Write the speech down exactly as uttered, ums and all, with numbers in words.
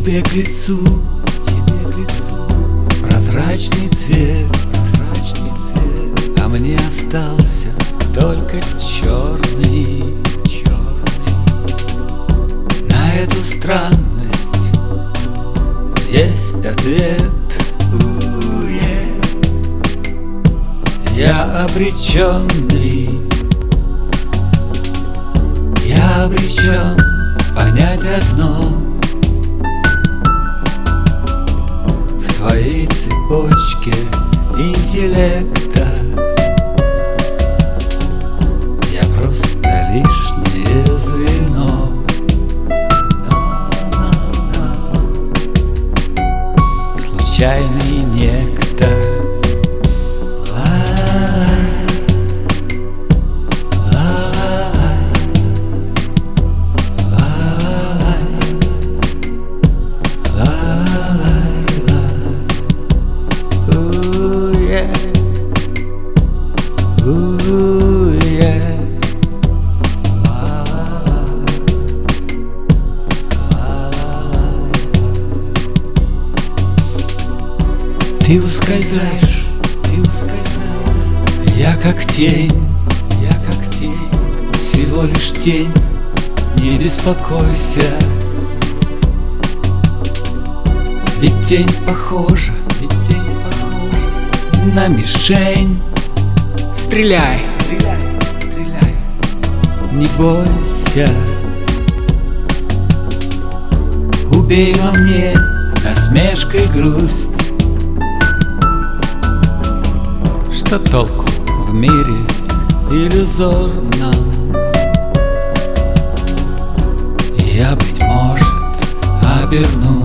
Тебе к лицу, тебе к лицу прозрачный цвет, прозрачный цвет, а мне остался только черный, черный. На эту странность есть ответ. Я обреченный, я обречен понять одно: в твоей цепочке интеллекта я просто лишнее звено. Случайный некто. Ты ускользаешь, ты ускользаешь, я как тень, я как тень, всего лишь тень, не беспокойся. Ведь тень похожа, ведь тень похожа на мишень. Стреляй, стреляй, стреляй, не бойся. Убей во мне насмешкой грусть. Что толку в мире иллюзорном? Я, быть может, обернусь.